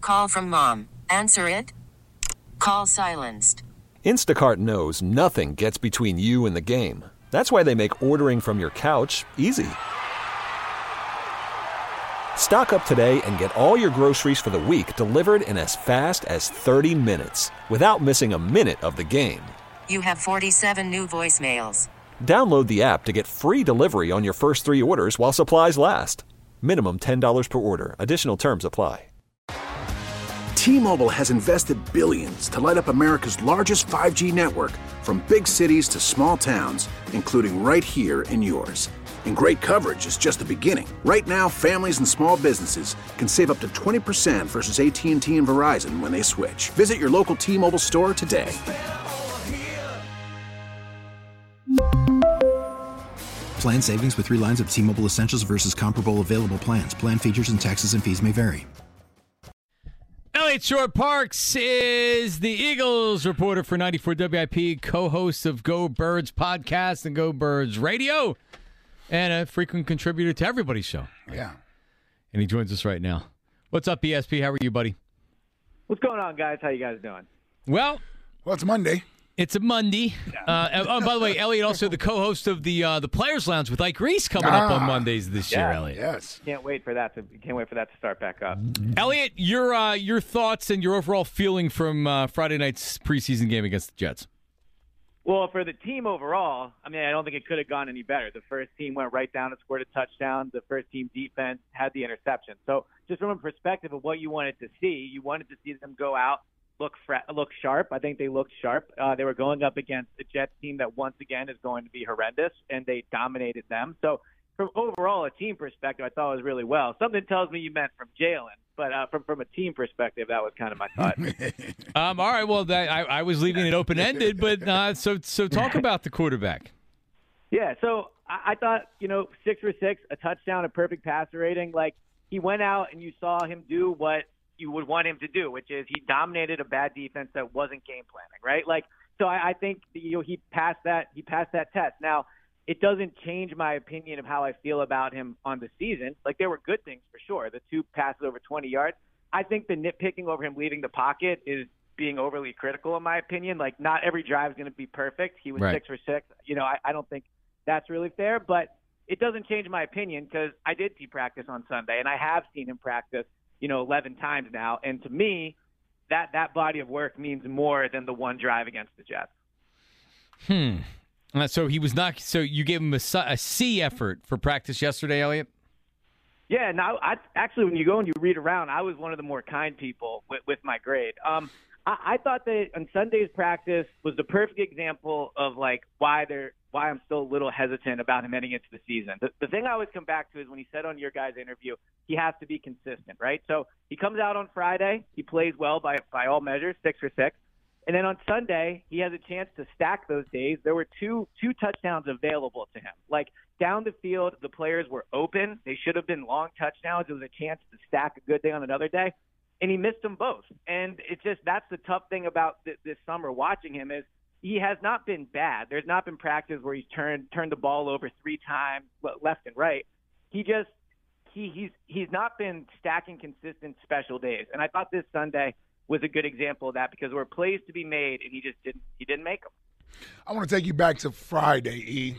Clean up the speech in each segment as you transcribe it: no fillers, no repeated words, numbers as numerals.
Call from mom. Answer it. Call silenced. Instacart knows nothing gets between you and the game. That's why they make ordering from your couch easy. Stock up today and get all your groceries for the week delivered in as fast as 30 minutes without missing a minute of the game. You have 47 new voicemails. Download the app to get free delivery on your first 3 orders while supplies last. Minimum $10 per order. Additional terms apply. T-Mobile has invested billions to light up America's largest 5G network, from big cities to small towns, including right here in yours. And great coverage is just the beginning. Right now, families and small businesses can save up to 20% versus AT&T and Verizon when they switch. Visit your local T-Mobile store today. Plan savings with 3 lines of T-Mobile Essentials versus comparable available plans. Plan features and taxes and fees may vary. Elliot Shorr-Parks is the Eagles reporter for 94 WIP, co-host of Go Birds podcast and Go Birds Radio, and a frequent contributor to everybody's show. Yeah. And he joins us right now. What's up, ESP? How are you, buddy? What's going on, guys? How you guys doing? Well, it's Monday. It's a Monday. By the way, Elliot, also the co-host of the Players Lounge with Ike Reese coming up on Mondays this year, Elliot. Yes. Can't wait for that to start back up. Elliot, your thoughts and your overall feeling from Friday night's preseason game against the Jets. Well, for the team overall, I mean, I don't think it could have gone any better. The first team went right down and scored a touchdown. The first team defense had the interception. So just from a perspective of what you wanted to see, you wanted to see them go out, look sharp. I think they looked sharp. They were going up against a Jets team that once again is going to be horrendous, and they dominated them. So from overall a team perspective, I thought it was really well. Something tells me you meant from Jalen, but from a team perspective, that was kind of my thought. All right, well, I was leaving it open-ended, but so talk about the quarterback. Yeah, so I thought, 6 for 6, a touchdown, a perfect passer rating. Like, he went out and you saw him do what you would want him to do, which is he dominated a bad defense that wasn't game planning, right? Like, so I think he passed that test. Now, it doesn't change my opinion of how I feel about him on the season. Like, there were good things for sure. The 2 passes over 20 yards. I think the nitpicking over him leaving the pocket is being overly critical in my opinion. Like, not every drive is going to be perfect. He was right. 6 for 6. I don't think that's really fair, but it doesn't change my opinion because I did see practice on Sunday, and I have seen him practice 11 times now. And to me, that body of work means more than the one drive against the Jets. So he was not. So you gave him a C effort for practice yesterday, Elliot? Yeah. Now, actually, when you go and you read around, I was one of the more kind people with my grade. I thought that on Sunday's practice was the perfect example of like why I'm still a little hesitant about him heading into the season. The thing I always come back to is when he said on your guys' interview, he has to be consistent, right? So he comes out on Friday, he plays well by all measures, 6 for 6. And then on Sunday, he has a chance to stack those days. There were two touchdowns available to him. Like, down the field, the players were open. They should have been long touchdowns. It was a chance to stack a good day on another day. And he missed them both. And it's just that's the tough thing about this summer watching him is he has not been bad. There's not been practice where he's turned the ball over 3 times left and right. He's not been stacking consistent special days. And I thought this Sunday was a good example of that because there were plays to be made and he didn't make them. I want to take you back to Friday, E.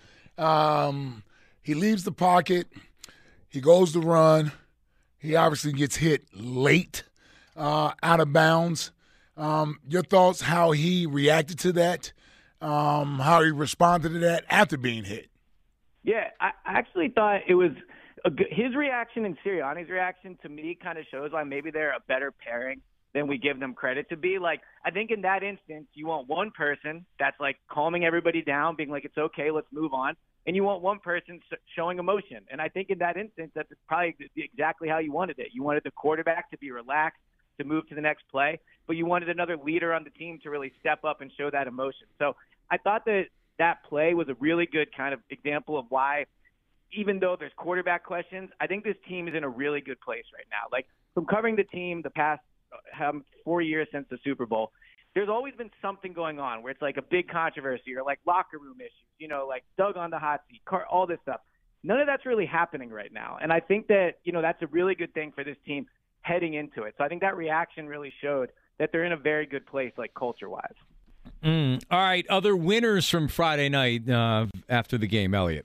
He leaves the pocket. He goes to run. He obviously gets hit late, out of bounds. Your thoughts, how he reacted to that, how he responded to that after being hit? Yeah, I actually thought it was his reaction and Sirianni's reaction to me kind of shows why maybe they're a better pairing than we give them credit to be. Like, I think in that instance, you want one person that's like calming everybody down, being like, it's okay, let's move on. And you want one person showing emotion. And I think in that instance, that's probably exactly how you wanted it. You wanted the quarterback to be relaxed, to move to the next play, but you wanted another leader on the team to really step up and show that emotion. So I thought that play was a really good kind of example of why, even though there's quarterback questions, I think this team is in a really good place right now. Like, from covering the team the past 4 years since the Super Bowl, there's always been something going on where it's like a big controversy or like locker room issues, like Doug on the hot seat, all this stuff. None of that's really happening right now. And I think that, that's a really good thing for this team heading into it. So I think that reaction really showed that they're in a very good place, like culture-wise. All right, other winners from Friday night after the game, Elliot.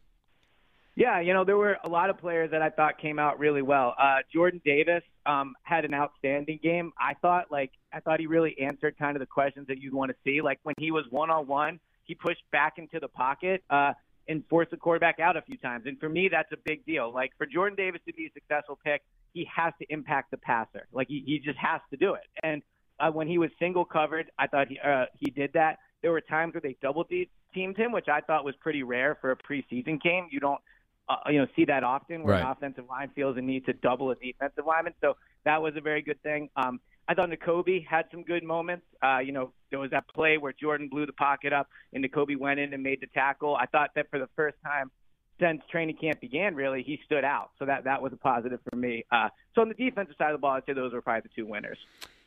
Yeah, there were a lot of players that I thought came out really well. Jordan Davis had an outstanding game. I thought he really answered kind of the questions that you'd want to see. Like when he was one-on-one, he pushed back into the pocket and forced the quarterback out a few times. And for me, that's a big deal. Like for Jordan Davis to be a successful pick, he has to impact the passer. Like he just has to do it. And when he was single covered, I thought he did that. There were times where they double teamed him, which I thought was pretty rare for a preseason game. You don't see that often where an offensive line feels a need to double a defensive lineman. So that was a very good thing. I thought Nakobe had some good moments. There was that play where Jordan blew the pocket up and Nakobe went in and made the tackle. I thought that for the first time since training camp began, really, he stood out. So that was a positive for me. So on the defensive side of the ball, I'd say those were probably the two winners.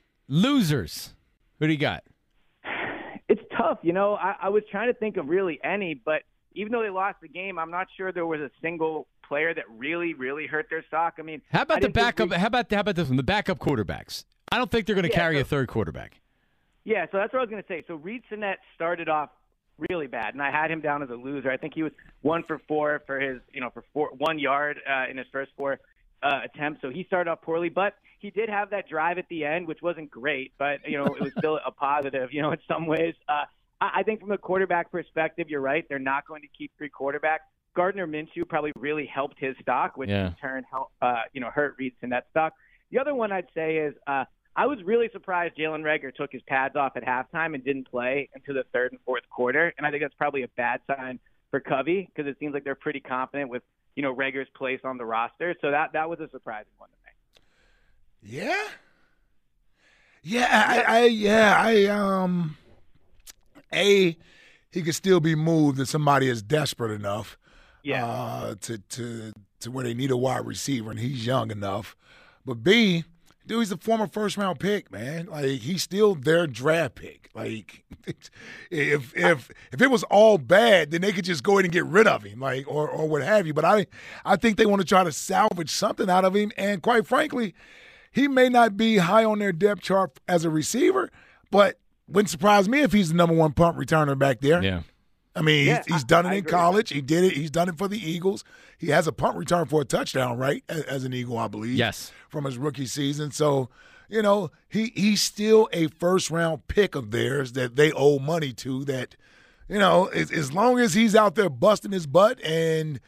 Losers. Who do you got? It's tough. I was trying to think of really any, but even though they lost the game, I'm not sure there was a single player that really, really hurt their stock. I mean, how about the backup? How about this one? The backup quarterbacks. I don't think they're going to carry a third quarterback. Yeah, so that's what I was going to say. So Reed Sinnett started off really bad, and I had him down as a loser. I think he was 1 for 4 for his, for 1 yard in his first 4 attempts. So he started off poorly, but he did have that drive at the end, which wasn't great, but it was still a positive, in some ways. I think from a quarterback perspective, you're right. They're not going to keep 3 quarterbacks. Gardner Minshew probably really helped his stock, which in turn helped, hurt Reed Sinnett's stock. The other one I'd say is I was really surprised Jalen Reagor took his pads off at halftime and didn't play into the third and fourth quarter, and I think that's probably a bad sign for Covey because it seems like they're pretty confident with Reagor's place on the roster. So that was a surprising one to me. He could still be moved if somebody is desperate enough to where they need a wide receiver and he's young enough. But B, dude, he's a former first-round pick, man. Like, he's still their draft pick. Like, if it was all bad, then they could just go ahead and get rid of him, like, or what have you. But I think they want to try to salvage something out of him. And quite frankly, he may not be high on their depth chart as a receiver, but wouldn't surprise me if he's the number 1 punt returner back there. Yeah. I mean, he's done it in college. He did it. He's done it for the Eagles. He has a punt return for a touchdown, right, as an Eagle, I believe. Yes. From his rookie season. So, he's still a first-round pick of theirs that they owe money to that, as long as he's out there busting his butt and,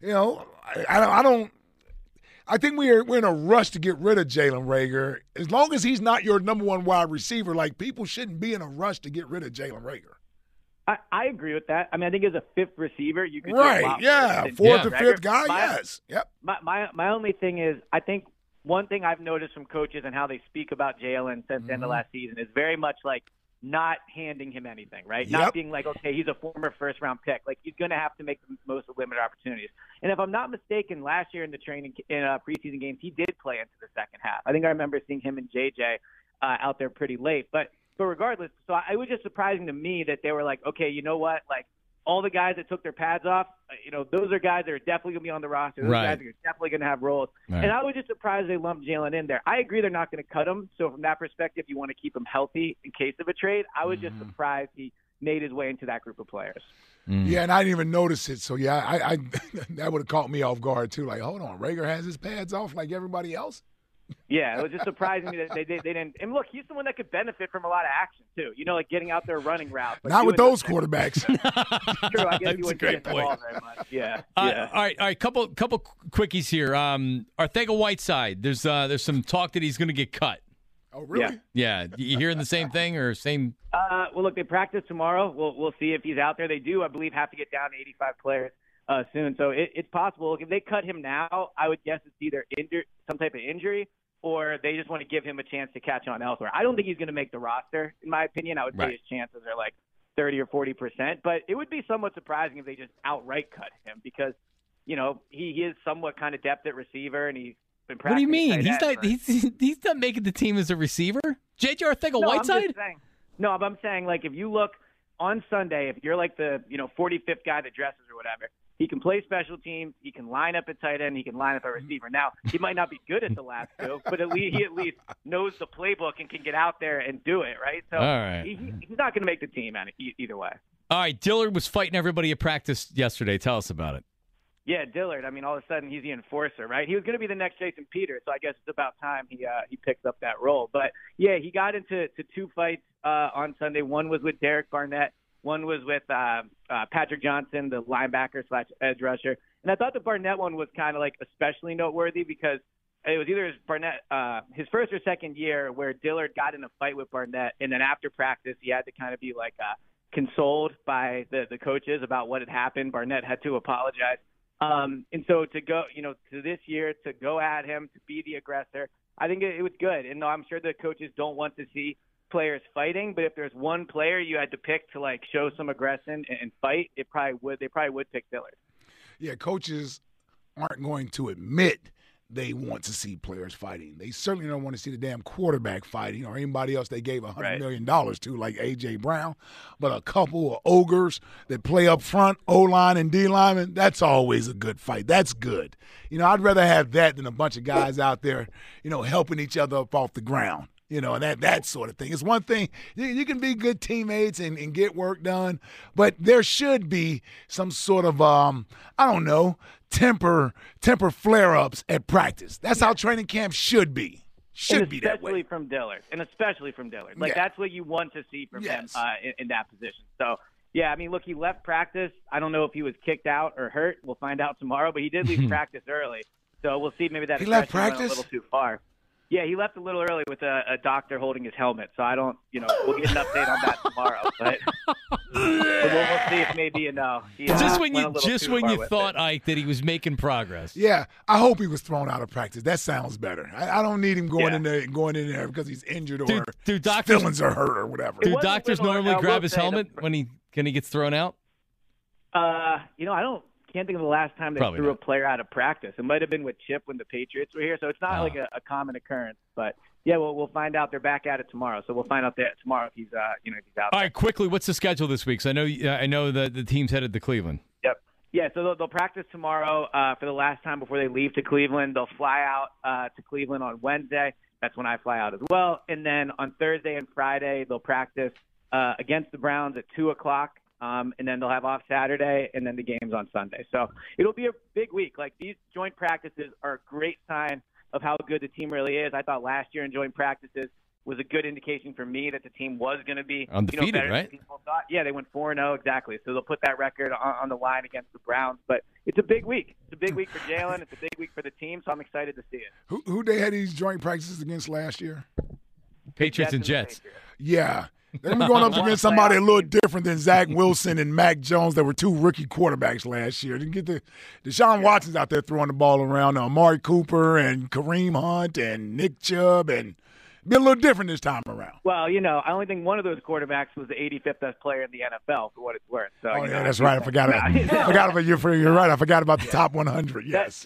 I think we're in a rush to get rid of Jalen Reagor. As long as he's not your number 1 wide receiver, like, people shouldn't be in a rush to get rid of Jalen Reagor. I agree with that. I mean, I think as a 5th receiver, you could right, yeah, 4th or 5th guy, yes, yep. My only thing is, I think one thing I've noticed from coaches and how they speak about Jalen since the end of last season is very much like not handing him anything, right? Yep. Not being like, okay, he's a former first-round pick. Like, he's going to have to make the most of limited opportunities. And if I'm not mistaken, last year in the preseason games, he did play into the second half. I think I remember seeing him and JJ out there pretty late, But regardless, so it was just surprising to me that they were like, okay, you know what? Like, all the guys that took their pads off, those are guys that are definitely going to be on the roster. Those guys are definitely going to have roles. Right. And I was just surprised they lumped Jalen in there. I agree they're not going to cut him. So from that perspective, you want to keep him healthy in case of a trade. I was just surprised he made his way into that group of players. Yeah, and I didn't even notice it. So, yeah, I that would have caught me off guard, too. Like, hold on, Reagor has his pads off like everybody else? Yeah, it was just surprising me that they didn't. And look, he's someone that could benefit from a lot of action too. Like getting out there running routes. Not with those quarterbacks. True, I guess you wouldn't get the ball very much. Yeah. All right. Couple quickies here. Arcega-Whiteside. There's some talk that he's going to get cut. Oh, really? Yeah. You hearing the same thing or same? Well, look, they practice tomorrow. We'll see if he's out there. They do, I believe, have to get down to 85 players soon. So it's possible. Look, if they cut him now, I would guess it's either some type of injury or they just want to give him a chance to catch on elsewhere. I don't think he's going to make the roster, in my opinion. I would say his chances are like 30 or 40%. But it would be somewhat surprising if they just outright cut him because, he is somewhat kind of depth at receiver and he's been practicing. What do you mean? He's not making the team as a receiver? J.J. Arcega-Whiteside? No, but I'm saying, like, if you look on Sunday, if you're like the 45th guy that dresses or whatever, he can play special teams. He can line up at tight end. He can line up at receiver. Now, he might not be good at the last two, but he at least knows the playbook and can get out there and do it, right? So all right. he's not going to make the team either way. All right, Dillard was fighting everybody at practice yesterday. Tell us about it. Yeah, Dillard. I mean, all of a sudden he's the enforcer, right? He was going to be the next Jason Peters, so I guess it's about time he picks up that role. But yeah, he got into two fights on Sunday. One was with Derek Barnett. One was with Patrick Johnson, the linebacker / edge rusher. And I thought the Barnett one was kind of like especially noteworthy because it was either his first or second year where Dillard got in a fight with Barnett, and then after practice he had to kind of be like consoled by the coaches about what had happened. Barnett had to apologize. And so to go, to this year, to go at him, to be the aggressor, I think it was good. And I'm sure the coaches don't want to see players fighting, but if there's one player you had to pick to like show some aggression and fight, they probably would pick Dillard. Yeah, coaches aren't going to admit they want to see players fighting. They certainly don't want to see the damn quarterback fighting or anybody else they gave $100 million to, like A.J. Brown. But a couple of ogres that play up front, O-line and D-lineman, that's always a good fight. That's good. I'd rather have that than a bunch of guys out there, helping each other up off the ground. And that sort of thing. It's one thing, you can be good teammates and get work done, but there should be some sort of, temper flare-ups at practice. That's how training camp should be. Should be that way. Especially from Dillard. Like, that's what you want to see from him in that position. So, yeah, I mean, look, he left practice. I don't know if he was kicked out or hurt. We'll find out tomorrow, but he did leave practice early. So we'll see. Maybe that he left practice went a little too far. Yeah, he left a little early with a doctor holding his helmet. So I don't, we'll get an update on that tomorrow. But we'll see if maybe Just when you thought, Ike, that he was making progress. Yeah, I hope he was thrown out of practice. That sounds better. I don't need him going in there because he's injured or his feelings are hurt or whatever. Do doctors normally grab his helmet when he gets thrown out? I can't think of the last time they threw a player out of practice. It might have been with Chip when the Patriots were here, so it's not like a common occurrence. But yeah, we'll find out. They're back at it tomorrow, so we'll find out tomorrow if he's if he's out. All right, quickly, what's the schedule this week? So I know that the team's headed to Cleveland. Yep. Yeah, so they'll practice tomorrow for the last time before they leave to Cleveland. They'll fly out to Cleveland on Wednesday. That's when I fly out as well. And then on Thursday and Friday, they'll practice against the Browns at 2:00. And then they'll have off Saturday, and then the game's on Sunday. So it'll be a big week. Like, these joint practices are a great sign of how good the team really is. I thought last year in joint practices was a good indication for me that the team was going to be undefeated, better right? than people thought. Yeah, they went 4-0 exactly. So they'll put that record on the line against the Browns. But it's a big week. It's a big week for Jalen. It's a big week for the team. So I'm excited to see it. Who they had these joint practices against last year? Patriots and Jets. Yeah. They're going to be going up against somebody a little different than Zach Wilson and Mac Jones that were two rookie quarterbacks last year. You get the Deshaun Watson's out there throwing the ball around. Amari Cooper and Kareem Hunt and Nick Chubb, and be a little different this time around. Well, I only think one of those quarterbacks was the 85th best player in the NFL, for what it's worth. So, that's right. I forgot about you're right. I forgot about the top 100. Yes.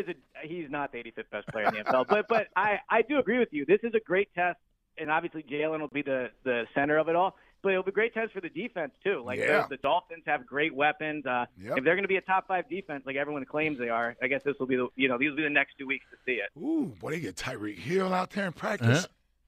He's not the 85th best player in the NFL. But I do agree with you. This is a great test. And obviously Jalen will be the center of it all. But it'll be a great test for the defense, too. Like, the Dolphins have great weapons. If they're going to be a top-5 defense like everyone claims they are, I guess this will be these will be the next 2 weeks to see it. Ooh, boy, they get Tyreek Hill out there in practice.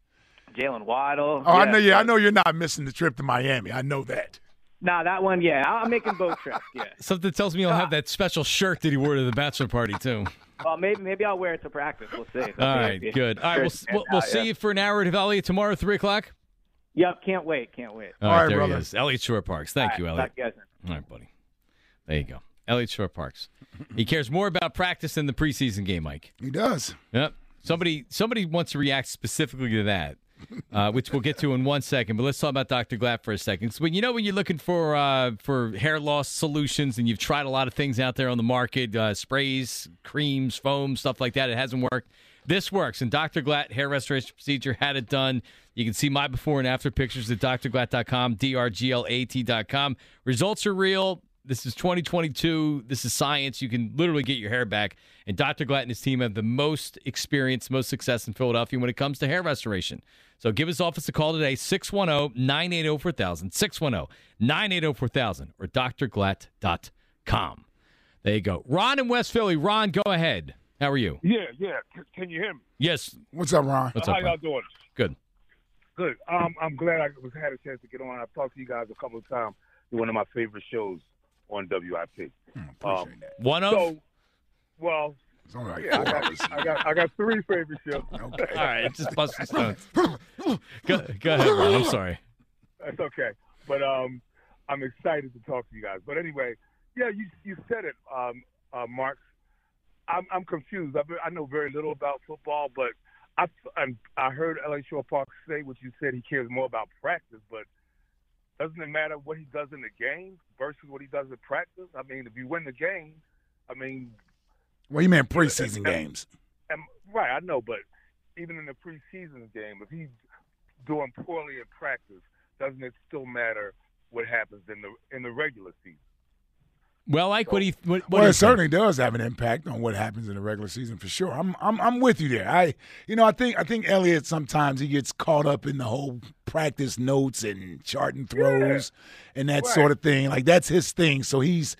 Jalen Waddle. Oh, yeah. I know you're not missing the trip to Miami. I know that. Nah, that one, I'm making both trips, yeah. Something tells me he'll have that special shirt that he wore to the bachelor party, too. Well, maybe I'll wear it to practice. We'll see. All right, good. All right, we'll see you for an hour at Elliott tomorrow, 3:00. Yep, can't wait. All right, there brother. He is. Elliott Shore-Parks. Thank you, Elliott. Talk to you guys. All right, buddy. There you go. Elliott Shore-Parks. He cares more about practice than the preseason game, Mike. He does. Yep. Somebody wants to react specifically to that. Which we'll get to in 1 second. But let's talk about Dr. Glatt for a second. So when you're looking for hair loss solutions and you've tried a lot of things out there on the market, sprays, creams, foam, stuff like that, it hasn't worked. This works. And Dr. Glatt Hair Restoration Procedure had it done. You can see my before and after pictures at drglatt.com, drglat.com. Results are real. This is 2022. This is science. You can literally get your hair back. And Dr. Glatt and his team have the most experience, most success in Philadelphia when it comes to hair restoration. So give his office a call today, 610-980-4000, 610-980-4000, or drglatt.com. There you go. Ron in West Philly. Ron, go ahead. How are you? Yeah. Can you hear me? Yes. What's up, Ron? What's up, How y'all doing? Good. Good. I'm glad I had a chance to get on. I've talked to you guys a couple of times. You're one of my favorite shows on WIP. Appreciate that. One of? So, well, It's all right. yeah, I got 3 favorite shows. Okay. All right, just bust the stones. Go ahead, Ron. I'm sorry. That's okay. But I'm excited to talk to you guys. But anyway, yeah, you said it, Mark. I'm confused. I know very little about football, but I heard L.A. Shore Park say what you said. He cares more about practice, but doesn't it matter what he does in the game versus what he does in practice? I mean, if you win the game, Well, you meant preseason games. Right, I know, but even in the preseason game, if he's doing poorly in practice, doesn't it still matter what happens in the regular season? Well, like what It certainly does have an impact on what happens in the regular season for sure. I'm with you there. I think Elliott sometimes he gets caught up in the whole practice notes and charting throws and that sort of thing. Like that's his thing. So he's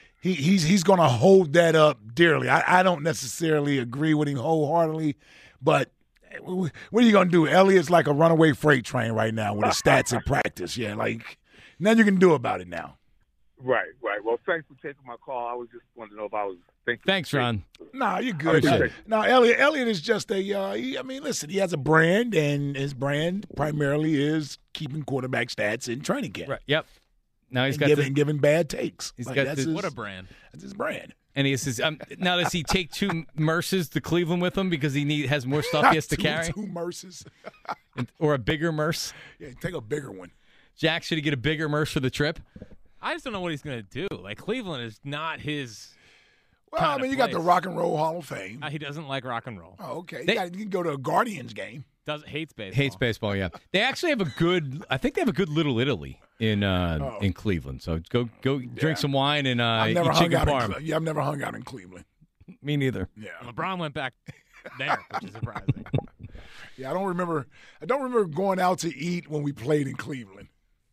going to hold that up dearly. I don't necessarily agree with him wholeheartedly, but what are you going to do? Elliott's like a runaway freight train right now with his stats in practice. Yeah, like nothing you can do about it now. Right. Well, thanks for taking my call. I was just wanting to know if I was thinking. Thanks, Ron. Nah, you're good. No, Elliott is just listen, he has a brand, and his brand primarily is keeping quarterback stats in training camp. Right. Yep. Now he's got giving bad takes. He's got what a brand. That's his brand. And he says, now does he take 2 Merces to Cleveland with him because he has more stuff he has to carry? 2 Merces. Or a bigger Merce? Yeah, take a bigger one. Jack, should he get a bigger Merce for the trip? I just don't know what he's going to do. Like, Cleveland is not his Well, you got the Rock and Roll Hall of Fame. He doesn't like rock and roll. Oh, okay. You can go to a Guardians game. Hates baseball. Hates baseball, yeah. They actually have I think they have a good Little Italy in Cleveland. So go drink some wine and eat chicken parm. I've never hung out in Cleveland. Me neither. Yeah. LeBron went back there, which is surprising. Yeah, I don't remember going out to eat when we played in Cleveland.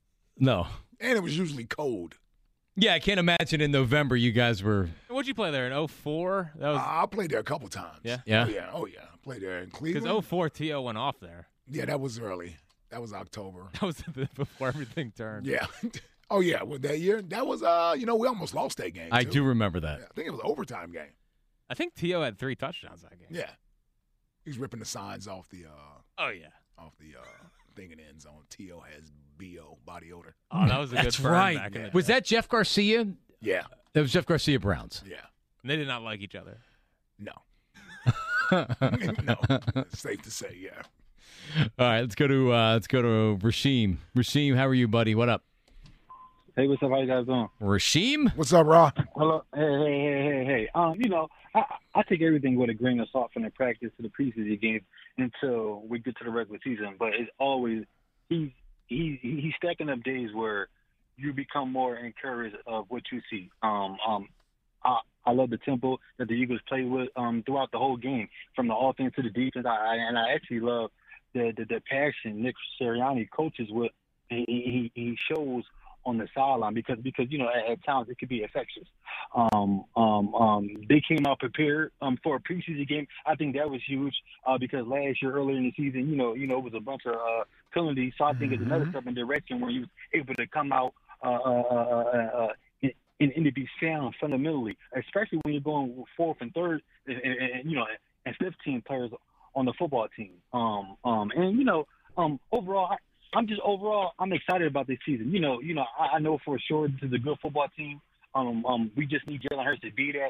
No. And it was usually cold. Yeah, I can't imagine in November you guys were. What'd you play there in 2004? That was. I played there a couple times. Yeah. Yeah. Oh yeah. I played there in Cleveland. Because 2004 T.O. went off there. Yeah, that was early. That was October. That was before everything turned. Yeah. Oh yeah. Well, that year that was we almost lost that game. I too. do remember that. Yeah, I think it was an overtime game. I think T.O. had 3 touchdowns that game. Yeah. He's ripping the signs off the. Oh yeah. Off the thing in the end zone. T.O. has B.O. body odor. Oh, that was a That's good burn right. back in the Was day. that Jeff Garcia? Yeah. That was Jeff Garcia Browns. Yeah. And they did not like each other. No. No. Safe to say, yeah. All right, let's go to Rasheem. Rasheem, how are you, buddy? What up? Hey, what's up? How you guys doing? Rasheem? What's up, Rob? Hello. Hey. I take everything with a grain of salt from the practice to the preseason game until we get to the regular season. But it's always he's stacking up days where you become more encouraged of what you see. I love the tempo that the Eagles play with throughout the whole game, from the offense to the defense. I actually love the passion Nick Sirianni coaches with. He shows on the sideline because at times it could be infectious. They came out prepared for a preseason game. I think that was huge because last year earlier in the season, it was a bunch of penalties. So I think it's another step in direction where you was able to come out and to be sound fundamentally, especially when you're going 4th and 3rd and 15 players on the football team. Overall, I'm excited about this season. I know for sure this is a good football team. We just need Jalen Hurts to be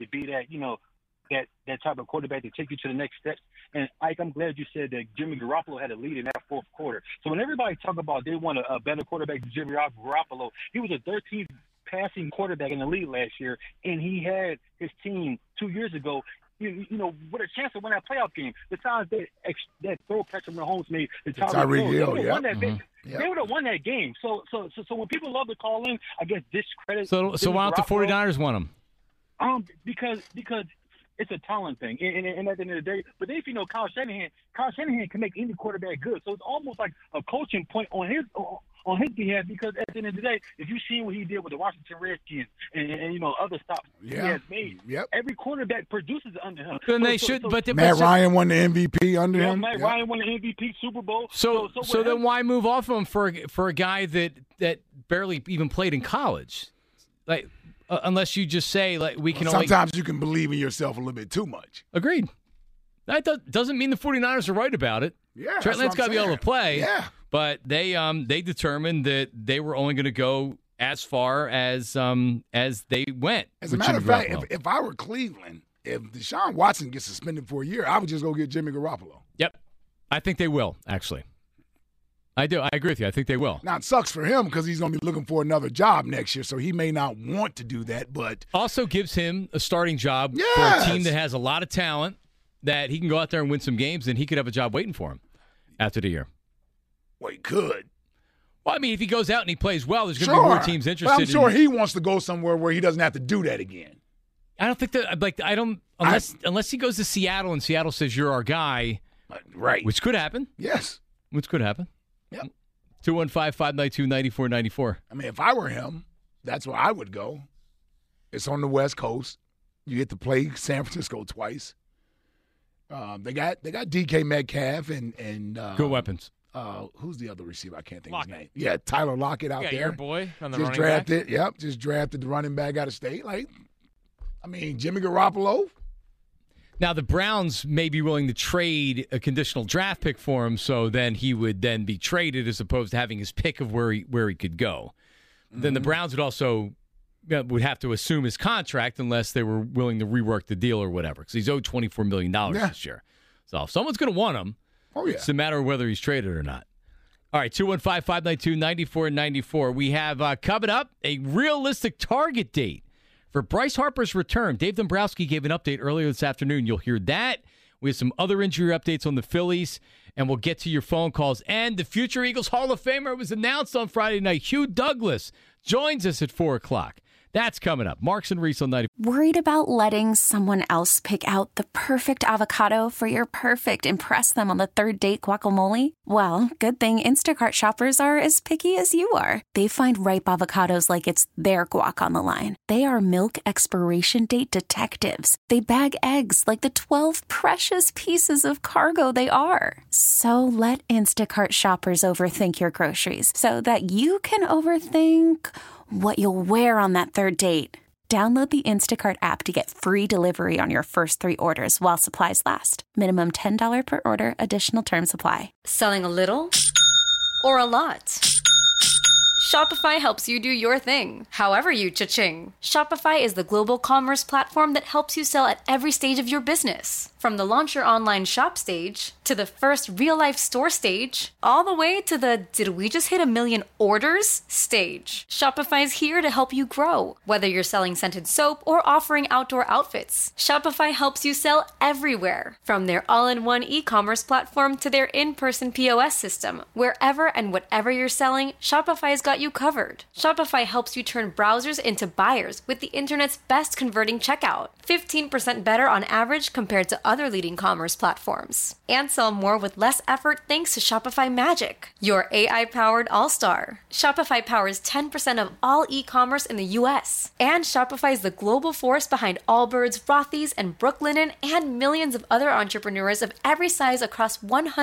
that type of quarterback to take you to the next step. And Ike, I'm glad you said that Jimmy Garoppolo had a lead in that 4th quarter. So when everybody talk about they want a better quarterback than Jimmy Garoppolo, he was a 13th passing quarterback in the league last year, and he had his team 2 years ago. With a chance to win that playoff game. Besides that throw Patrick Mahomes made, the Tyreek Hill, yeah. Yep. They would have won that game. So when people love to call in, I guess discredit. So why don't the 49ers won them? Because it's a talent thing, and at the end of the day, but then if you know Kyle Shanahan can make any quarterback good. So it's almost like a coaching point on his behalf, because at the end of the day, if you see what he did with the Washington Redskins and other stops he has made, every quarterback produces under him. Then they should. But Matt Ryan won the MVP under him. Matt Ryan won the MVP Super Bowl. So then why move off of him for a guy that barely even played in college? Like, unless you just say like we can. Sometimes you can believe in yourself a little bit too much. Agreed. That doesn't mean the 49ers are right about it. Yeah, Trent Lance got to be able to play. Yeah. But they determined that they were only going to go as far as they went. As a matter of fact, if I were Cleveland, if Deshaun Watson gets suspended for a year, I would just go get Jimmy Garoppolo. Yep. I think they will, actually. I do. I agree with you. I think they will. Now, it sucks for him because he's going to be looking for another job next year, so he may not want to do that. But also gives him a starting job for a team that has a lot of talent, that he can go out there and win some games, and he could have a job waiting for him after the year. Well, he could. Well, I mean, if he goes out and he plays well, there's going to be more teams interested. But I'm sure he wants to go somewhere where he doesn't have to do that again. I don't think that. Unless he goes to Seattle and Seattle says you're our guy, right? Which could happen. Yes, which could happen. Yep. 215-592-9494. I mean, if I were him, that's where I would go. It's on the West Coast. You get to play San Francisco twice. They got DK Metcalf and good weapons. Who's the other receiver? I can't think of his name. Yeah, Tyler Lockett out there. Your boy on the just running drafted. back. Yep, just drafted the running back out of state. Like, I mean, Jimmy Garoppolo. Now the Browns may be willing to trade a conditional draft pick for him, so then he would then be traded as opposed to having his pick of where he could go. Mm-hmm. Then the Browns would also would have to assume his contract unless they were willing to rework the deal or whatever, because he's owed $24 million this year. So if someone's going to want him, it's a matter of whether he's traded or not. All right, 215-592-9494. We have coming up a realistic target date for Bryce Harper's return. Dave Dombrowski gave an update earlier this afternoon. You'll hear that. We have some other injury updates on the Phillies, and we'll get to your phone calls. And the future Eagles Hall of Famer was announced on Friday night. Hugh Douglas joins us at 4 o'clock. That's coming up. Marks and Reese on 90. Worried about letting someone else pick out the perfect avocado for your perfect impress them on the third date guacamole? Well, good thing Instacart shoppers are as picky as you are. They find ripe avocados like it's their guac on the line. They are milk expiration date detectives. They bag eggs like the 12 precious pieces of cargo they are. So let Instacart shoppers overthink your groceries so that you can overthink what you'll wear on that third date. Download the Instacart app to get free delivery on your first 3 orders while supplies last. Minimum $10 per order. Additional terms apply. Selling a little or a lot? Shopify helps you do your thing, however you cha-ching. Shopify is the global commerce platform that helps you sell at every stage of your business. From the launch your online shop stage, to the first real-life store stage, all the way to the did we just hit 1 million orders stage. Shopify's here to help you grow. Whether you're selling scented soap or offering outdoor outfits, Shopify helps you sell everywhere. From their all-in-one e-commerce platform to their in-person POS system, wherever and whatever you're selling, Shopify's got you covered. Shopify helps you turn browsers into buyers with the internet's best converting checkout. 15% better on average compared to other leading commerce platforms. And sell more with less effort thanks to Shopify Magic, your AI-powered all-star. Shopify powers 10% of all e-commerce in the U.S. And Shopify is the global force behind Allbirds, Rothy's, and Brooklinen, and millions of other entrepreneurs of every size across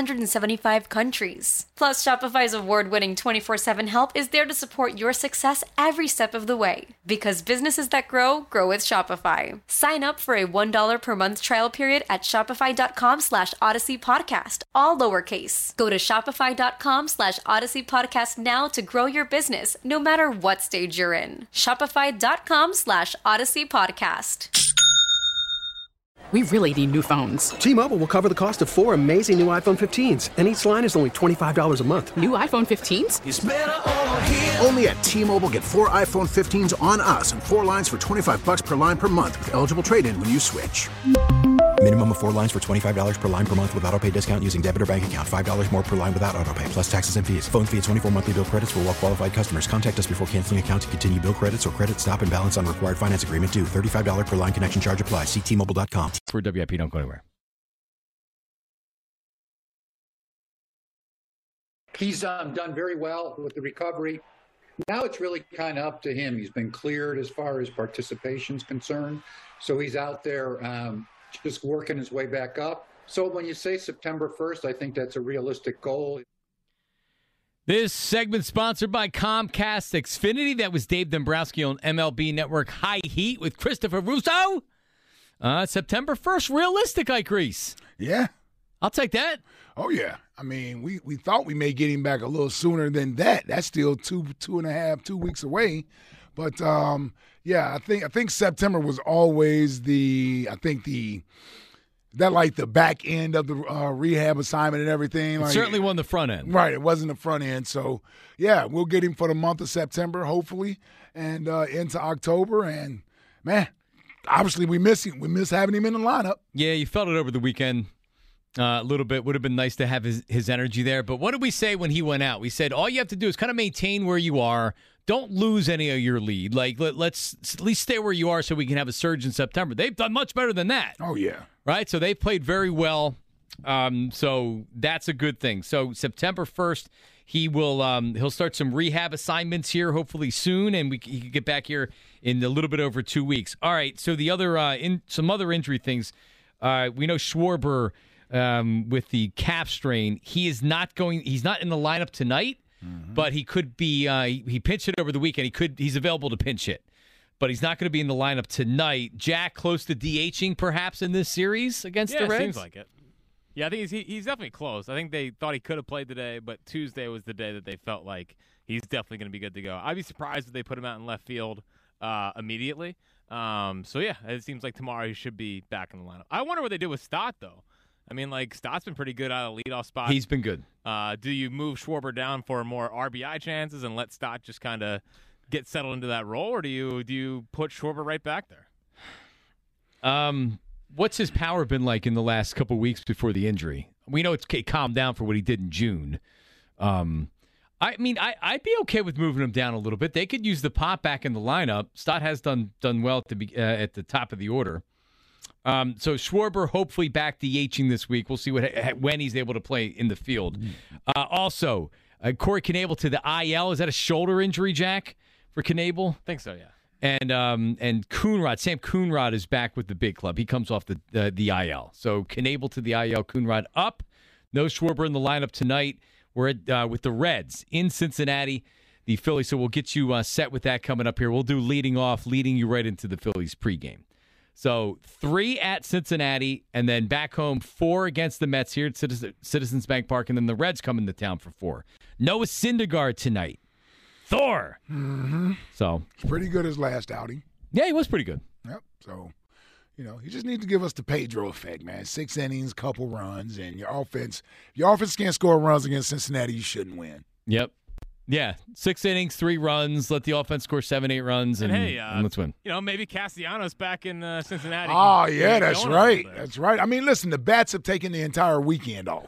175 countries. Plus, Shopify's award-winning 24/7 help is there to support your success every step of the way. Because businesses that grow with Shopify. Sign up for a $1 per month trial period at shopify.com/Odyssey Podcast, all lowercase. Go to shopify.com/Odyssey Podcast now to grow your business, no matter what stage you're in. Shopify.com/Odyssey Podcast. We really need new phones. T-Mobile will cover the cost of 4 amazing new iPhone 15s, and each line is only $25 a month. New iPhone 15s? It's better over here. Only at T-Mobile, get 4 iPhone 15s on us and 4 lines for $25 per line per month with eligible trade-in when you switch. Minimum of 4 lines for $25 per line per month with autopay discount using debit or bank account. $5 more per line without autopay, plus taxes and fees. Phone fee at 24 monthly bill credits for well qualified customers. Contact us before canceling account to continue bill credits or credit stop and balance on required finance agreement due. $35 per line connection charge applies. See T-Mobile.com. For WIP, don't go anywhere. He's done very well with the recovery. Now it's really kind of up to him. He's been cleared as far as participation's concerned. So he's out there just working his way back up. So when you say September 1st, I think that's a realistic goal. This segment sponsored by Comcast Xfinity. That was Dave Dombrowski on MLB Network High Heat with Christopher Russo. September 1st, realistic, Ike Reese. Yeah. I'll take that. Oh, yeah. I mean, we thought we may get him back a little sooner than that. That's still 2 weeks away. But, yeah, I think September was always the back end of the rehab assignment and everything. It certainly wasn't the front end. Right, it wasn't the front end. So, yeah, we'll get him for the month of September, hopefully, and into October. And, man, obviously we miss him. We miss having him in the lineup. Yeah, you felt it over the weekend a little bit. Would have been nice to have his energy there. But what did we say when he went out? We said all you have to do is kind of maintain where you are. Don't lose any of your lead. Like, let's at least stay where you are so we can have a surge in September. They've done much better than that. Oh, yeah. Right? So they played very well. So that's a good thing. So September 1st, he'll start some rehab assignments here hopefully soon, and he can get back here in a little bit over 2 weeks. All right, so the other some other injury things. We know Schwarber with the calf strain. He's not in the lineup tonight. Mm-hmm. But he could be. He pinched it over the weekend. He's available to pinch hit, but he's not going to be in the lineup tonight. Jack close to DHing perhaps in this series against the Reds. Yeah, seems like it. Yeah, I think he's definitely close. I think they thought he could have played today, but Tuesday was the day that they felt like he's definitely going to be good to go. I'd be surprised if they put him out in left field immediately. So yeah, it seems like tomorrow he should be back in the lineup. I wonder what they did with Stott though. I mean, like, Stott's been pretty good out of the leadoff spot. He's been good. Do you move Schwarber down for more RBI chances and let Stott just kind of get settled into that role, or do you put Schwarber right back there? What's his power been like in the last couple weeks before the injury? We know it's calmed down for what he did in June. I mean, I'd be okay with moving him down a little bit. They could use the pop back in the lineup. Stott has done well at the top of the order. So Schwarber hopefully back DHing this week. We'll see when he's able to play in the field. Also, Corey Knebel to the IL. Is that a shoulder injury, Jack, for Knebel? I think so, yeah. And Coonrod, Sam Coonrod is back with the big club. He comes off the IL. So Knebel to the IL, Coonrod up. No Schwarber in the lineup tonight. We're with the Reds in Cincinnati, the Phillies. So we'll get you set with that coming up here. We'll do leading you right into the Phillies pregame. So 3 at Cincinnati, and then back home 4 against the Mets here at Citizens Bank Park, and then the Reds come into town for 4. Noah Syndergaard tonight. Thor. Mm-hmm. So he's pretty good his last outing. Yeah, he was pretty good. Yep. So, he just needs to give us the Pedro effect, man. 6 innings, couple runs, and your offense can't score runs against Cincinnati, you shouldn't win. Yep. Yeah, 6 innings, 3 runs. Let the offense score 7-8 runs, and let's win. Maybe Castellanos back in Cincinnati. Oh, yeah, that's right. That's right. I mean, listen, the Bats have taken the entire weekend off.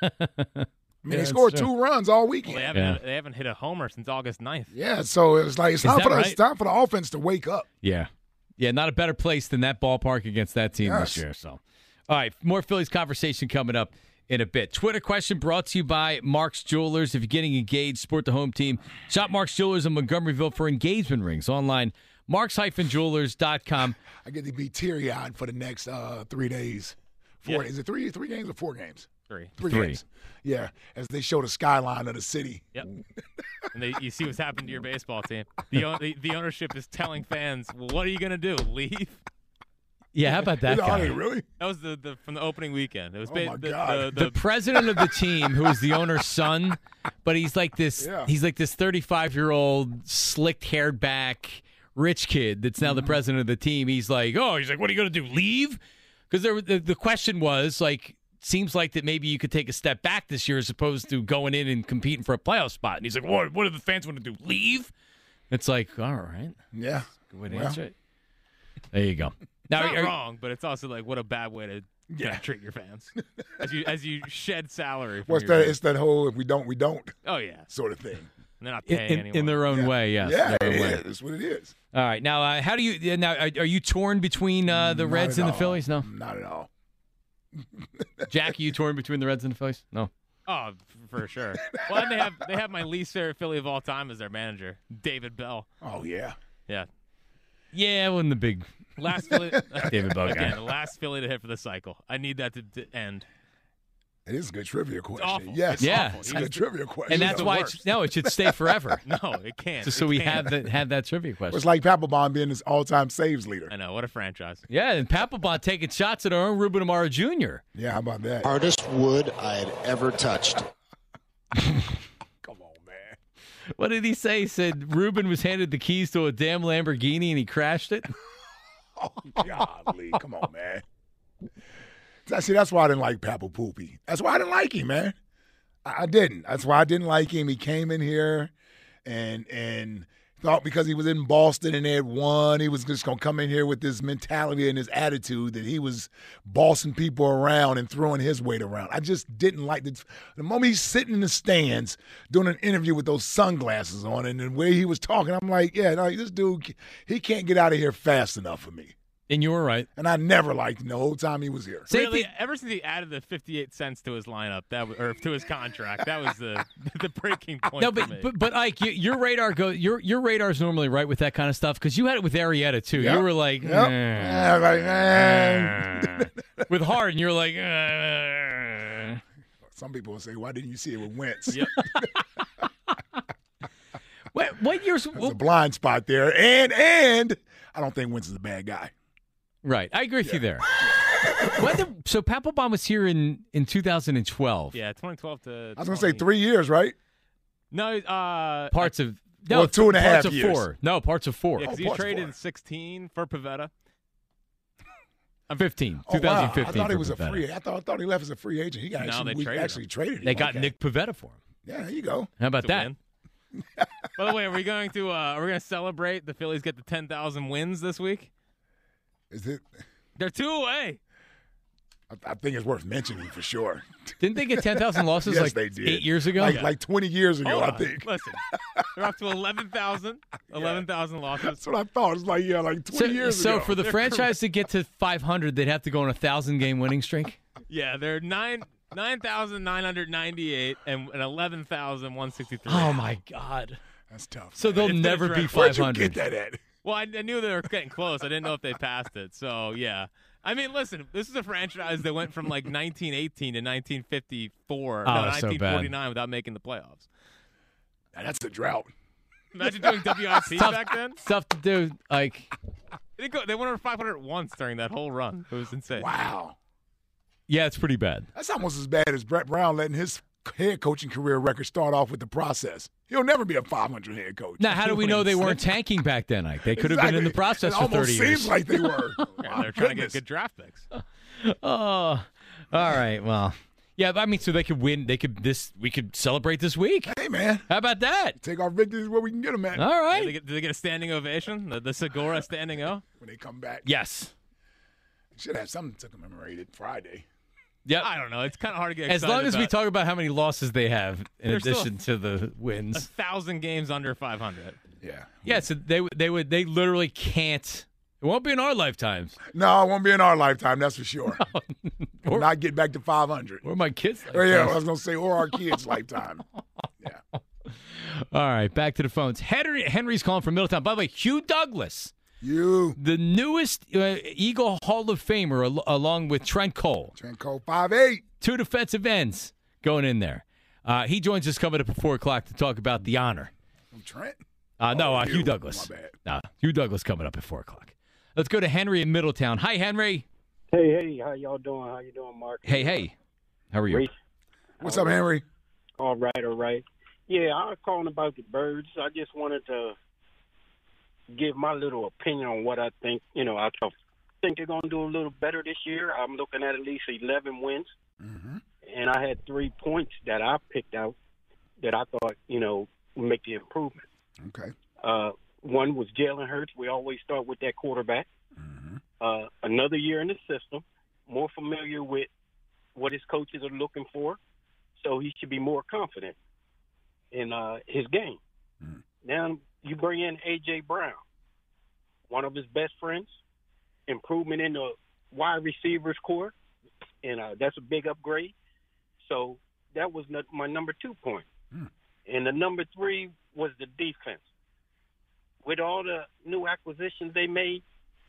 They scored 2 runs all weekend. Well, they haven't hit a homer since August 9th. Yeah, so it's time for the offense to wake up. Yeah. Yeah, not a better place than that ballpark against that team this year. So, all right, more Phillies conversation coming up in a bit. Twitter question brought to you by Mark's Jewelers. If you're getting engaged, support the home team. Shop Mark's Jewelers in Montgomeryville for engagement rings. Online, marks-jewelers.com. I get to be teary-eyed for the next 3 days. 4 days. Is it 3 games or 4 games? 3. 3 games. Yeah, as they show the skyline of the city. Yep. And you see what's happened to your baseball team. The ownership is telling fans, well, what are you going to do, leave? Yeah, how about that guy? Really? That was the from the opening weekend. It was the president of the team, who is the owner's son, but he's like this. Yeah. He's like this 35-year-old, slicked-haired back, rich kid that's now the president of the team. He's like, what are you going to do? Leave? Because the question was like, seems like that maybe you could take a step back this year as opposed to going in and competing for a playoff spot. And he's like, what do the fans want to do? Leave? It's like, all right. Yeah. Good way to answer it. There you go. Now, it's not wrong, but it's also like what a bad way to gonna treat your fans as you shed salary. From What's your that? fans. It's that whole if we don't, we don't. Oh yeah, sort of thing. And they're not paying anyone. In their own way, yes. Yeah, their own way. that's what it is. All right, now how do you now? Are you torn between the Reds and the Phillies? No, not at all. Jack, are you torn between the Reds and the Phillies? No. Oh, for sure. Well, and they have my least favorite Philly of all time as their manager, David Bell. Oh yeah. Yeah. Yeah, it wasn't the big Last Philly. David Bell guy. Again, the last Philly to hit for the cycle. I need that to end. It is a good trivia question. Awful. Yes. Yeah. It's a good trivia question. And that's why it should stay forever. No, it can't. Just so we have that trivia question. It's like Papelbon being his all-time saves leader. I know. What a franchise. Yeah, and Papelbon taking shots at our own Ruben Amaro Jr. Yeah, how about that? Hardest wood I had ever touched. Come on, man. What did he say? He said Ruben was handed the keys to a damn Lamborghini and he crashed it. Oh, golly. Come on, man. See, that's why I didn't like Papel Poopy. That's why I didn't like him, man. I didn't. That's why I didn't like him. He came in here and thought because he was in Boston and they had won, he was just going to come in here with this mentality and this attitude that he was bossing people around and throwing his weight around. I just didn't like the moment he's sitting in the stands doing an interview with those sunglasses on and the way he was talking, I'm like, yeah, no, this dude, he can't get out of here fast enough for me. And you were right. And I never liked him the whole time he was here. Really, ever since he added the 58 cents to his lineup, or to his contract, that was the breaking point. No, for me. but Ike, your radar your radar's normally right with that kind of stuff because you had it with Arrieta too. Yep. You were like, with Harden, you're like. Some people will say, "Why didn't you see it with Wentz?" Yep. What years? There's a blind spot there, and I don't think Wentz is a bad guy. Right, I agree with you there. So Papelbon was here in 2012. Yeah, 2012 to. I was going to say 3 years, right? No, parts of well, 2.5 parts of years. 4. No, parts of 4. Yeah, because he traded in 16 for Pavetta. 15. Oh, 2015. wow. I thought he was for a free. Pavetta. I thought he left as a free agent. He got actually traded him. They got Okay. Nick Pavetta for him. Yeah, there you go. How about that? Win. By the way, are we going to celebrate the Phillies get the 10,000 wins this week? Is it? They're 2 away. I think it's worth mentioning for sure. Didn't they get 10,000 losses Yes, like they did. 8 years ago? Like 20 years ago, Hold I on. think. Listen, they're up to 11,000 losses. That's what I thought. It's like 20 years ago. So for the franchise to get to 500, they'd have to go on a 1,000-game winning streak? Yeah, they're 9,998 and 11,163. Oh, my God. That's tough. So they'll It's been never a be drought. 500. Where'd you get that at? Well, I knew they were getting close. I didn't know if they passed it. So, yeah. I mean, listen, this is a franchise that went from like 1918 to 1954, Oh, no, that's so bad. 1949 without making the playoffs. Now, that's the drought. Imagine doing WIP back then. Tough to do. Like, They went over 500 once during that whole run. It was insane. Wow. yeah, it's pretty bad. That's almost as bad as Brett Brown letting his head coaching career record start off with the process. He'll never be a 500 head coach. Now, how do we know they weren't tanking back then, Ike? They could have been in the process it for 30 almost years. seems like they were. Yeah, they're trying to get good draft picks. Oh, all right. Well, yeah. I mean, so they could win. We could celebrate this week. Hey, man. How about that? Take our victories where we can get them at. All right. Did they get a standing ovation? The Segura standing O? When they come back. Yes. Should have something to commemorate it Friday. Yep. I don't know. It's kind of hard to get As excited long as we about. talk about how many losses they have in They're still addition to the wins. 1,000 games under 500. Yeah. Yeah. So they literally can't. It won't be in our lifetimes. No, it won't be in our lifetime, that's for sure. We'll not get back to 500. Or my kids' Or, yeah, I lifetimes. was going to say, or our kids' lifetime. Yeah. All right, back to the phones. Henry's calling from Middletown. By the way, Hugh Douglas, the newest Eagle Hall of Famer, along with Trent Cole. Trent Cole, 5'8". 2 defensive ends going in there. He joins us coming up at 4 o'clock to talk about the honor. Trent? Hugh Douglas. My bad. No, Hugh Douglas coming up at 4 o'clock. Let's go to Henry in Middletown. Hi, Henry. Hey, how y'all doing? How you doing, Mark? Hey. How are you? Great. What's up, Henry? All right. Yeah, I was calling about the Birds. I just wanted to give my little opinion on what I think. I think they're going to do a little better this year. I'm looking at least 11 wins. Mm-hmm. And I had 3 points that I picked out that I thought, would make the improvement. Okay. One was Jalen Hurts. We always start with that quarterback. Mm-hmm. Another year in the system. more familiar with what his coaches are looking for, so he should be more confident in his game. Now you bring in A.J. Brown, one of his best friends, improvement in the wide receivers core, and that's a big upgrade. So that was my number 2 point. And the number 3 was the defense. With all the new acquisitions they made,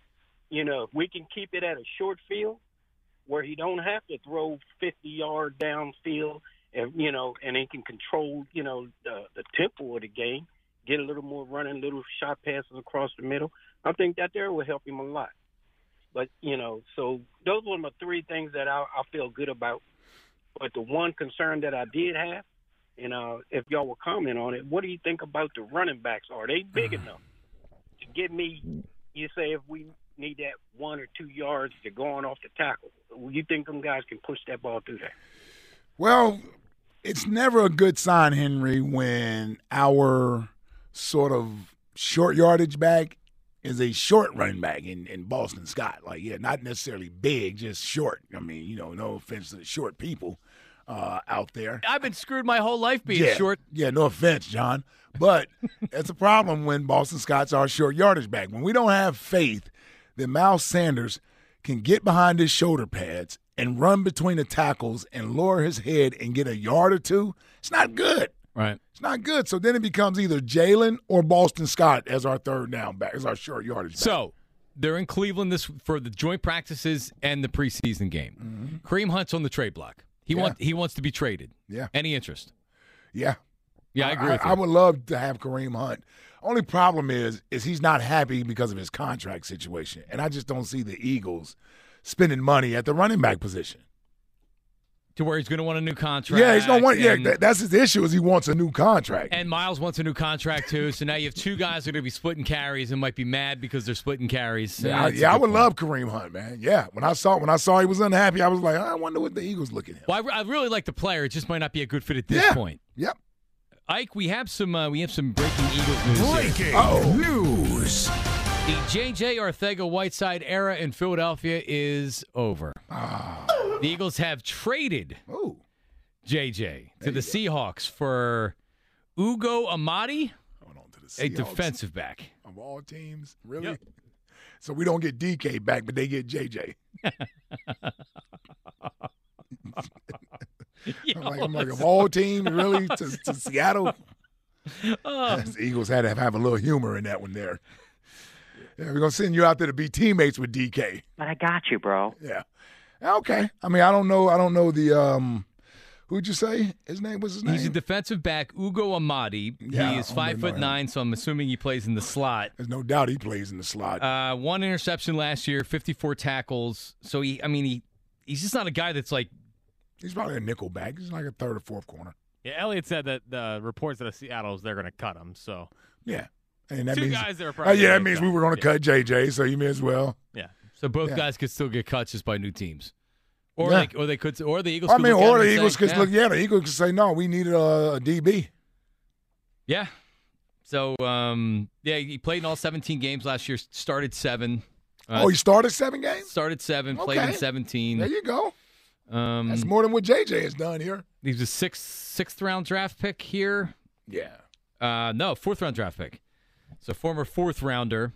if we can keep it at a short field where he don't have to throw 50-yard downfield and he can control, the tempo of the game, get a little more running, little shot passes across the middle. I think that there will help him a lot. But, so those were my 3 things that I feel good about. But the one concern that I did have, and if y'all will comment on it, what do you think about the running backs? Are they big enough to give me, you say if we need that 1 or 2 yards to go on off the tackle, you think them guys can push that ball through there? Well, it's never a good sign, Henry, when our sort of short yardage back is a short running back in Boston Scott. Like, not necessarily big, just short. I mean, no offense to the short people out there. I've been screwed my whole life being short. Yeah, no offense, John. But it's a problem when Boston Scott's our short yardage back. When we don't have faith that Miles Sanders can get behind his shoulder pads and run between the tackles and lower his head and get a yard or 2, it's not good. Right. It's not good. So then it becomes either Jalen or Boston Scott as our third down back, as our short yardage back. So they're in Cleveland for the joint practices and the preseason game. Kareem Hunt's on the trade block. He wants to be traded. Yeah. Any interest? Yeah. Yeah, I agree with you. I would love to have Kareem Hunt. Only problem is he's not happy because of his contract situation. And I just don't see the Eagles spending money at the running back position. To where he's going to want a new contract. Yeah, he's going to want. Yeah, that's his issue. Is he wants a new contract. And Miles wants a new contract too. So now you have 2 guys that are going to be splitting carries and might be mad because they're splitting carries. I would love Kareem Hunt, man. Yeah, when I saw he was unhappy, I was like, I wonder what the Eagles look at him. Well, I really like the player. It just might not be a good fit at this point. Yep. Ike, we have some breaking Eagles news. Breaking news. The J.J. Arcega-Whiteside era in Philadelphia is over. The Eagles have traded J.J. to the Seahawks for Ugo Amadi, a defensive back. Of all teams? Really? Yep. So we don't get DK back, but they get J.J. I'm like, of all teams, really, to Seattle? The Eagles had to have a little humor in that one there. Yeah, we're going to send you out there to be teammates with DK. But I got you, bro. Yeah. Okay. I mean, I don't know the who'd you say his name was? His name? He's a defensive back, Ugo Amadi. Yeah, he is 5'9", so I'm assuming he plays in the slot. There's no doubt he plays in the slot. 1 interception last year, 54 tackles. So he's just not a guy that's like. He's probably a nickel back. He's like a third or fourth corner. Yeah, Elliott said that the reports out of Seattle is they're going to cut him. So yeah, and that 2 means, guys that are probably that means we were going to cut JJ. So you may as well. Yeah. So both guys could still get cut just by new teams, or the Eagles. Or the Eagles could look. Yeah, the Eagles could say no. We needed a DB. Yeah. So he played in all 17 games last year. Started 7. He started 7 games. Started 7. Played in 17. There you go. That's more than what JJ has done here. He's a sixth round draft pick here. Yeah. No, 4th round draft pick. So former 4th rounder.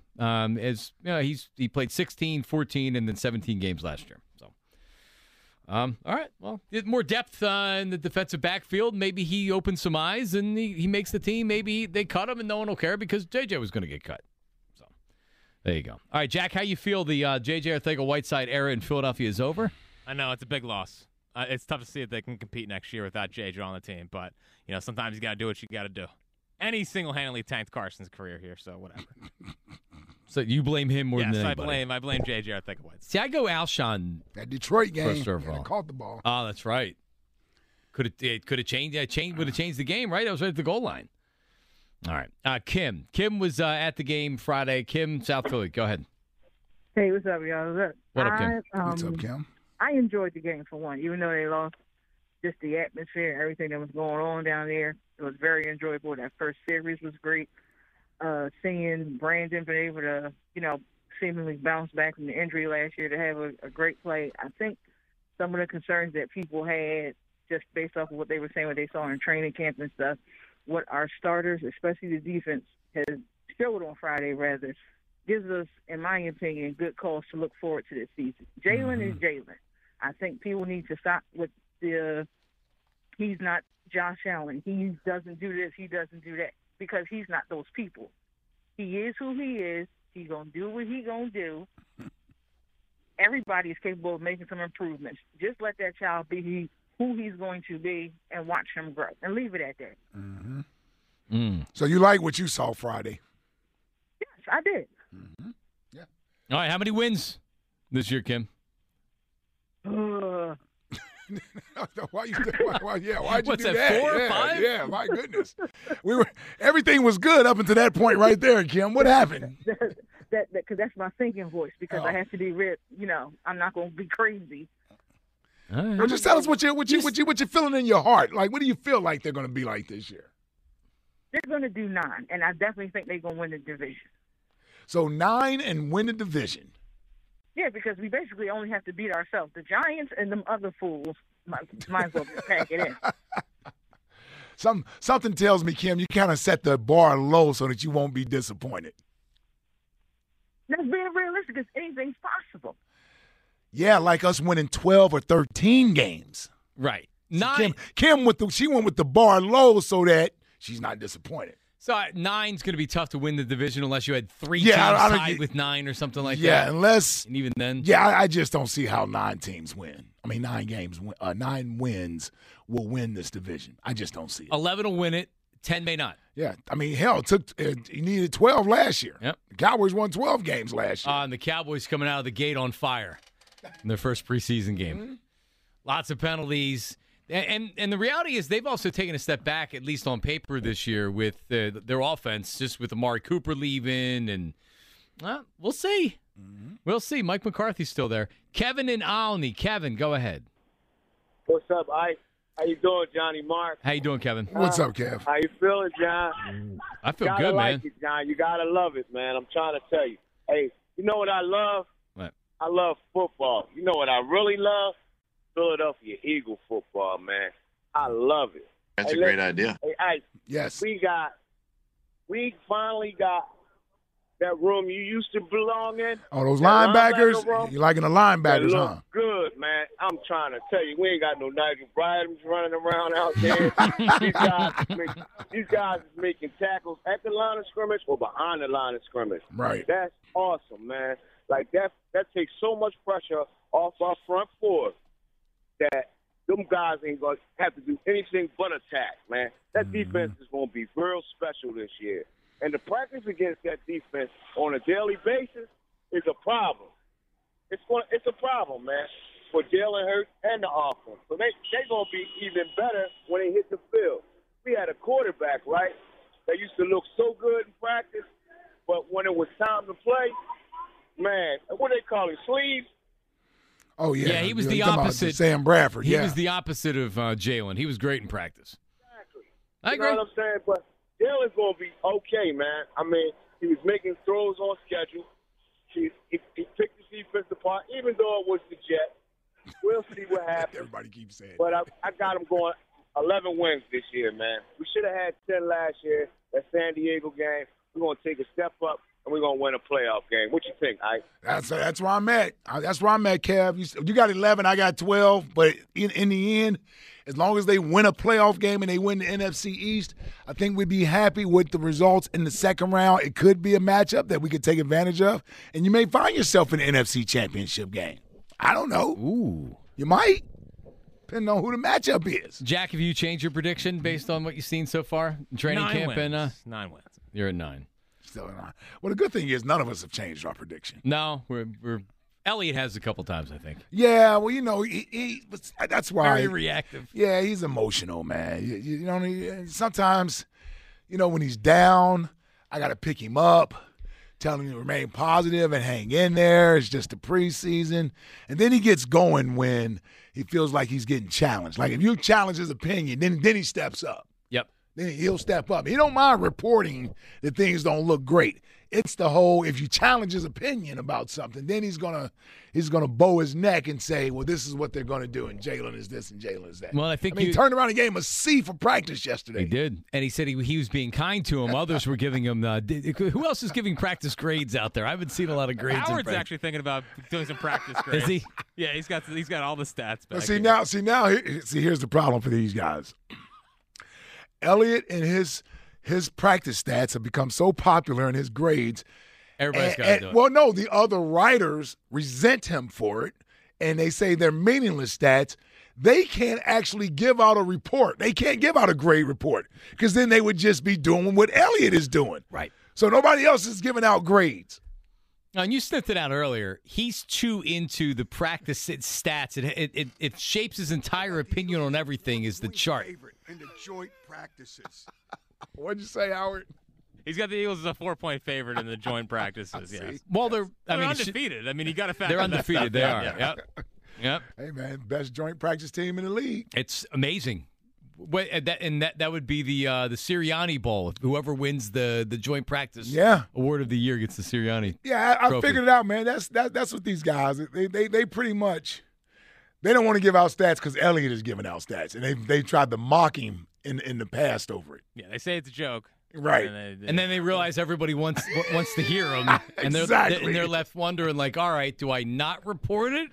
He played 16, 14, and then 17 games last year. So, all right. Well, more depth in the defensive backfield. Maybe he opens some eyes and he makes the team. Maybe they cut him and no one will care because JJ was going to get cut. So there you go. All right, Jack, how you feel the JJ Arcega-Whiteside era in Philadelphia is over? I know it's a big loss. It's tough to see if they can compete next year without JJ on the team, but sometimes you got to do what you got to do. And he single-handedly tanked Carson's career here, so whatever. So you blame him more than anybody? Yes, I blame JJ Arcega-Whiteside. See, I go Alshon. That Detroit game, first overall. Caught the ball. Oh, that's right. Could have changed? Would have changed the game, right? That was right at the goal line. All right, Kim. Kim was at the game Friday. Kim, South Philly. Go ahead. Hey, what's up, y'all? What up, Kim? What's up, Kim? I enjoyed the game for one, even though they lost. Just the atmosphere and everything that was going on down there, it was very enjoyable. That first series was great. Seeing Brandon be able to, seemingly bounced back from the injury last year to have a great play. I think some of the concerns that people had just based off of what they were saying, what they saw in training camp and stuff, what our starters, especially the defense, has showed on Friday, rather, gives us, in my opinion, good cause to look forward to this season. Jalen is Jalen. I think people need to stop with he's not Josh Allen. He doesn't do this, he doesn't do that, because he's not those people. He is who he is. He's going to do what he's going to do. Everybody is capable of making some improvements. Just let that child be who he's going to be and watch him grow. And leave it at that. Mm-hmm. So you like what you saw Friday? Yes, I did. Mm-hmm. Yeah. All right, how many wins this year, Kim? Why'd you What's do that, that? 4 or 5? Yeah, my goodness. Everything was good up until that point right there, Kim. What happened? Because that's my thinking voice. Because I have to be real. I'm not going to be crazy. Right. Well, just tell us what you're feeling in your heart. Like, what do you feel like they're going to be like this year? They're going to do 9, and I definitely think they're going to win the division. So 9 and win the division. Yeah, because we basically only have to beat ourselves. The Giants and them other fools might as well just pack it in. Something tells me, Kim, you kind of set the bar low so that you won't be disappointed. That's being realistic, because anything's possible. Yeah, like us winning 12 or 13 games. Right. So 9. Kim she went with the bar low so that she's not disappointed. So 9's going to be tough to win the division unless you had 3 teams tied with 9 or something like that. Yeah, unless. And even then. Yeah, I just don't see how 9 teams win. I mean, 9 wins will win this division. I just don't see it. 11 will win it. 10 may not. Yeah, I mean, hell, you needed 12 last year. Yep. The Cowboys won 12 games last year. And the Cowboys coming out of the gate on fire in their first preseason game. Mm-hmm. Lots of penalties. And the reality is they've also taken a step back, at least on paper this year, with their offense, just with Amari Cooper leaving. And we'll see. Mm-hmm. We'll see. Mike McCarthy's still there. Kevin in Olney. Kevin, go ahead. What's up, Ike? How you doing, Johnny Mark? How you doing, Kevin? What's up, Kev? How you feeling, John? I feel gotta good, like man. it, John. You gotta love it, man. I'm trying to tell you. Hey, you know what I love? What? I love football. You know what I really love? Philadelphia Eagle football, man. I love it. That's a great idea. Hey, Ike, yes. We finally got that room you used to belong in. Oh, those linebackers? You liking the linebackers, they look huh? good, man. I'm trying to tell you, we ain't got no Nigel Bryant running around out there. these guys is making tackles at the line of scrimmage or behind the line of scrimmage. Right. That's awesome, man. Like, that takes so much pressure off our front four that them guys ain't going to have to do anything but attack, man. That defense is going to be real special this year. And the practice against that defense on a daily basis is a problem. It's a problem, man, for Jalen Hurts and the offense. So they're going to be even better when they hit the field. We had a quarterback, right, that used to look so good in practice, but when it was time to play, man, what do they call him, sleeves? Oh, yeah. Yeah, he was the You're talking about opposite. Sam Bradford, He was the opposite of Jalen. He was great in practice. Exactly. I agree. You know what I'm saying? But Jalen's going to be okay, man. I mean, he was making throws on schedule. He picked the defense apart, even though it was the Jets. We'll see what happens. Everybody keeps saying But I got him going 11 wins this year, man. We should have had 10 last year, that San Diego game. We're going to take a step up, and we're going to win a playoff game. What you think, Ike? That's where I'm at. That's where I'm at, Kev. You got 11, I got 12. But in the end, as long as they win a playoff game and they win the NFC East, I think we'd be happy with the results in the second round. It could be a matchup that we could take advantage of, and you may find yourself in the NFC Championship game. I don't know. Ooh. You might, depending on who the matchup is. Jack, have you changed your prediction based on what you've seen so far in training 9 camp? wins. And 9 wins. You're at 9. Still at 9. Well, the good thing is none of us have changed our prediction. No, we're Elliott has a couple times, I think. Yeah, well, you know, that's why. Very reactive. Yeah, he's emotional, man. You know, sometimes, you know, when he's down, I got to pick him up, tell him to remain positive and hang in there. It's just the preseason. And then he gets going when he feels like he's getting challenged. Like if you challenge his opinion, then he steps up. Yep. then he'll step up. He don't mind reporting that things don't look great. It's the whole, if you challenge his opinion about something, then he's gonna bow his neck and say, well, this is what they're gonna do, and Jalen is this and Jalen is that. Well, I think he turned around and gave him a C for practice yesterday. He did, and he said he was being kind to him. Others were giving him. Who else is giving practice grades out there? I haven't seen a lot of grades. Howard's actually thinking about doing some practice grades. Is he? Yeah, he's got all the stats back. Here's the problem for these guys. Elliott and his practice stats have become so popular in his grades. Everybody's got to do it. Well, no, the other writers resent him for it, and they say they're meaningless stats. They can't actually give out a report. They can't give out a grade report because then they would just be doing what Elliott is doing. Right. So nobody else is giving out grades. Now, and you sniffed it out earlier. He's too into the practice stats. It shapes his entire opinion on everything is the chart. In the joint practices. What'd you say, Howard? He's got the Eagles as a 4-point favorite in the joint practices. Yes. Well, they're undefeated. I mean, you got to factor they're undefeated. They are. Yeah. Yep. Hey, man, best joint practice team in the league. It's amazing. That would be the Sirianni Bowl. Whoever wins the joint practice award of the year gets the Sirianni. Yeah, I trophy. figured it out, man. That's what these guys. They pretty much they don't want to give out stats because Elliott is giving out stats, and they tried to mock him in the past over it. Yeah, they say it's a joke. Right. And then they realize everybody wants to hear them. And Exactly. they're left wondering, like, all right, do I not report it?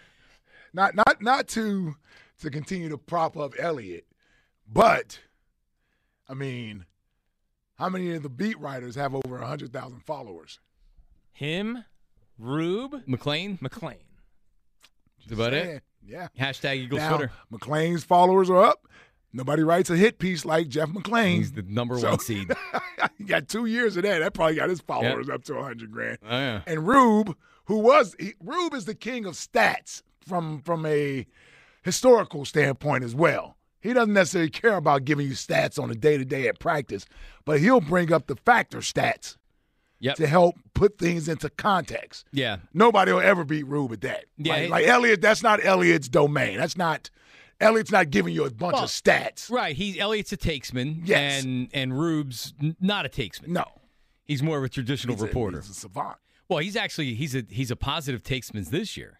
Not to continue to prop up Elliott, but, I mean, how many of the beat writers have over 100,000 followers? Him, Rube, McLean. That's about it? Yeah. Hashtag Eagles now, Twitter. McLean's followers are up. Nobody writes a hit piece like Jeff McLean. He's the number one seed. He got 2 years of that. That probably got his followers up to 100,000. Oh, yeah. And Rube, Rube is the king of stats from a historical standpoint as well. He doesn't necessarily care about giving you stats on a day-to-day at practice, but he'll bring up the factor stats to help put things into context. Yeah. Nobody will ever beat Rube at that. Yeah, like Elliott, that's not Elliott's domain. Elliott's not giving you a bunch of stats. Right. Elliott's a takesman. Yes. And Rube's not a takesman. No. He's more of a traditional reporter. He's a savant. Well, he's a positive takesman this year.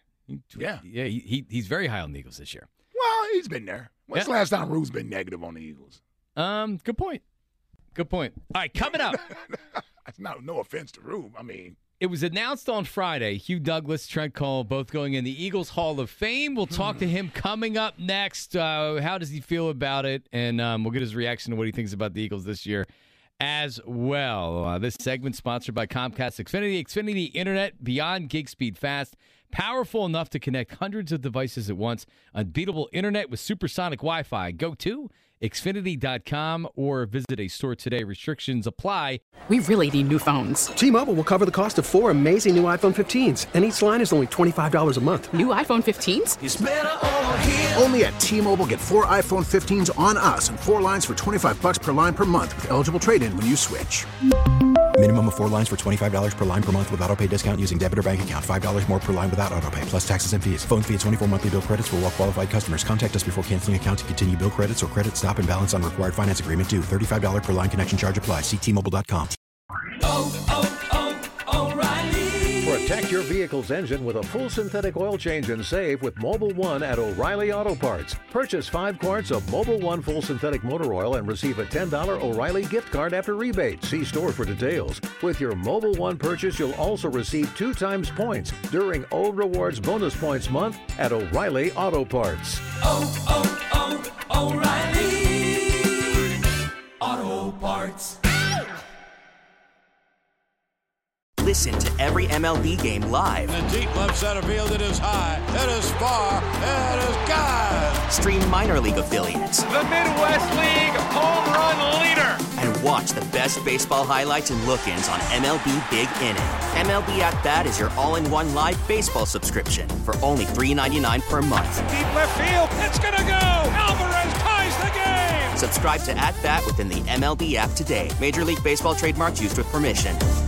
He's very high on the Eagles this year. Well, he's been there. When's the last time Rube's been negative on the Eagles? Good point. All right, coming up. No offense to Rube. I mean, it was announced on Friday. Hugh Douglas, Trent Cole, both going in the Eagles Hall of Fame. We'll talk to him coming up next. How does he feel about it? And we'll get his reaction to what he thinks about the Eagles this year as well. This segment sponsored by Comcast Xfinity. Xfinity Internet, beyond gig speed fast. Powerful enough to connect hundreds of devices at once. Unbeatable internet with supersonic Wi-Fi. Go to Xfinity.com or visit a store today. Restrictions apply. We really need new phones. T-Mobile will cover the cost of 4 amazing new iPhone 15s, and each line is only $25 a month. New iPhone 15s? It's better over here. Only at T-Mobile, get 4 iPhone 15s on us and 4 lines for $25 per line per month with eligible trade-in when you switch. Minimum of 4 lines for $25 per line per month with autopay discount using debit or bank account. $5 more per line without autopay, plus taxes and fees. Phone fee at 24 monthly bill credits for well-qualified customers. Contact us before canceling account to continue bill credits or credit stop and balance on required finance agreement due. $35 per line connection charge applies. See T-Mobile.com. Protect your vehicle's engine with a full synthetic oil change and save with Mobil 1 at O'Reilly Auto Parts. Purchase 5 quarts of Mobil 1 full synthetic motor oil and receive a $10 O'Reilly gift card after rebate. See store for details. With your Mobil 1 purchase, you'll also receive 2 times points during O Rewards Bonus Points Month at O'Reilly Auto Parts. O'Reilly Auto Parts. Listen to every MLB game live. In the deep left center field, it is high, it is far, it is gone. Stream minor league affiliates. The Midwest League home run leader. And watch the best baseball highlights and look-ins on MLB Big Inning. MLB At Bat is your all-in-one live baseball subscription for only $3.99 per month. Deep left field, it's gonna go. Alvarez ties the game. Subscribe to At Bat within the MLB app today. Major League Baseball trademarks used with permission.